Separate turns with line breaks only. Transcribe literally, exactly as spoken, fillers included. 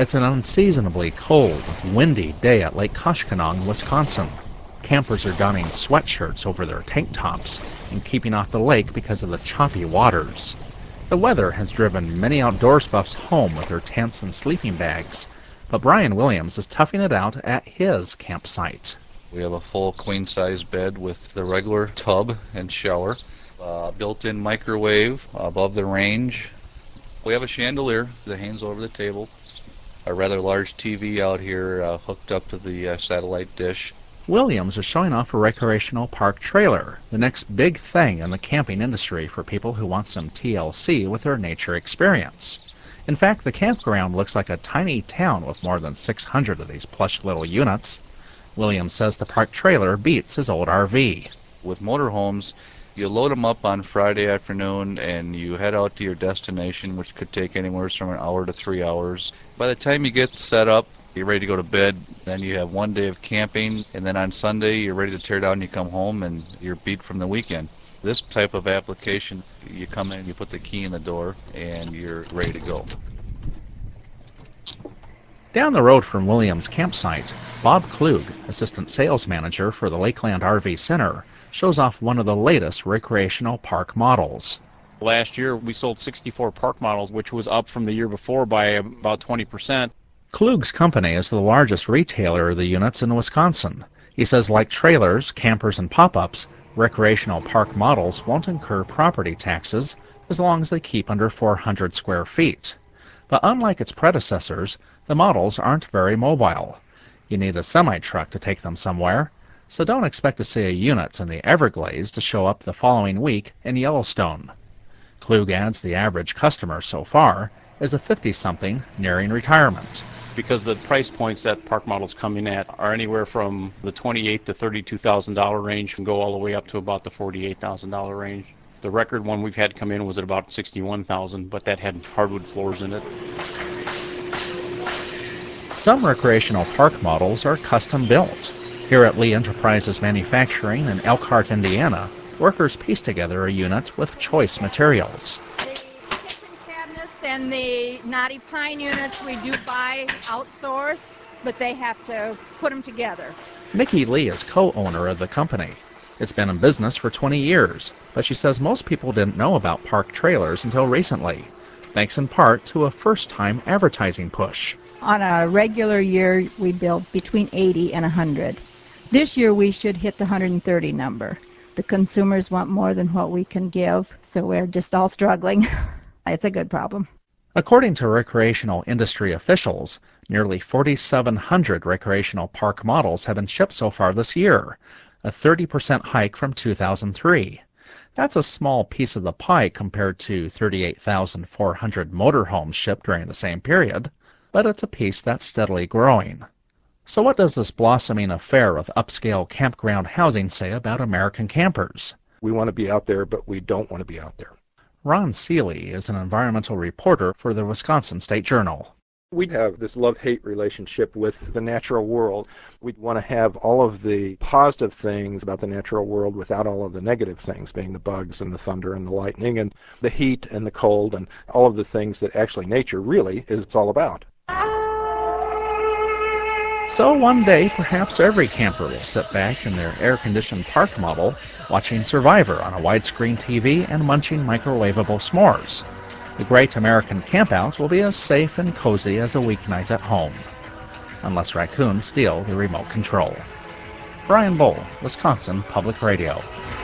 It's an unseasonably cold, windy day at Lake Koshkonong, Wisconsin. Campers are donning sweatshirts over their tank tops and keeping off the lake because of the choppy waters. The weather has driven many outdoors buffs home with their tents and sleeping bags, but Brian Williams is toughing it out at his campsite.
We have a full queen-size bed with the regular tub and shower, uh, built-in microwave above the range. We have a chandelier that hangs over the table, a rather large T V out here uh, hooked up to the uh, satellite dish.
Williams is showing off a recreational park trailer, the next big thing in the camping industry for people who want some T L C with their nature experience. In fact, the campground looks like a tiny town with more than six hundred of these plush little units. Williams says the park trailer beats his old R V.
With motorhomes, you load them up on Friday afternoon and you head out to your destination, which could take anywhere from an hour to three hours. By the time you get set up, you're ready to go to bed, then you have one day of camping, and then on Sunday you're ready to tear down and you come home and you're beat from the weekend. This type of application, you come in, you put the key in the door, and you're ready to go.
Down the road from Williams' campsite, Bob Klug, assistant sales manager for the Lakeland R V Center, shows off one of the latest recreational park models.
Last year we sold sixty-four park models, which was up from the year before by about twenty percent.
Klug's company is the largest retailer of the units in Wisconsin. He says like trailers, campers, and pop-ups, recreational park models won't incur property taxes as long as they keep under four hundred square feet. But unlike its predecessors, the models aren't very mobile. You need a semi-truck to take them somewhere, so don't expect to see a unit in the Everglades to show up the following week in Yellowstone. Klug adds the average customer so far is a fifty-something nearing retirement.
Because the price points that park models come in at are anywhere from the twenty-eight thousand to thirty-two thousand dollars range and go all the way up to about the forty-eight thousand dollars range. The record one we've had come in was at about sixty-one thousand dollars, but that had hardwood floors in it.
Some recreational park models are custom built. Here at Lee Enterprises Manufacturing in Elkhart, Indiana, workers piece together a unit with choice materials.
And the knotty pine units we do buy outsource, but they have to put them together.
Nikki Lee is co-owner of the company. It's been in business for twenty years, but she says most people didn't know about park trailers until recently, thanks in part to a first-time advertising push.
On a regular year, we build between eighty and one hundred. This year, we should hit the one hundred thirty number. The consumers want more than what we can give, so we're just all struggling. It's a good problem.
According to recreational industry officials, nearly forty-seven hundred recreational park models have been shipped so far this year, a thirty percent hike from two thousand three. That's a small piece of the pie compared to thirty-eight thousand four hundred motorhomes shipped during the same period, but it's a piece that's steadily growing. So what does this blossoming affair with upscale campground housing say about American campers?
We want to be out there, but we don't want to be out there.
Ron Seeley is an environmental reporter for the Wisconsin State Journal.
We have this love-hate relationship with the natural world. We want to have all of the positive things about the natural world without all of the negative things, being the bugs and the thunder and the lightning and the heat and the cold and all of the things that actually nature really is all about.
So one day, perhaps every camper will sit back in their air-conditioned park model, watching Survivor on a widescreen T V and munching microwavable s'mores. The great American campout will be as safe and cozy as a weeknight at home, unless raccoons steal the remote control. Brian Bull, Wisconsin Public Radio.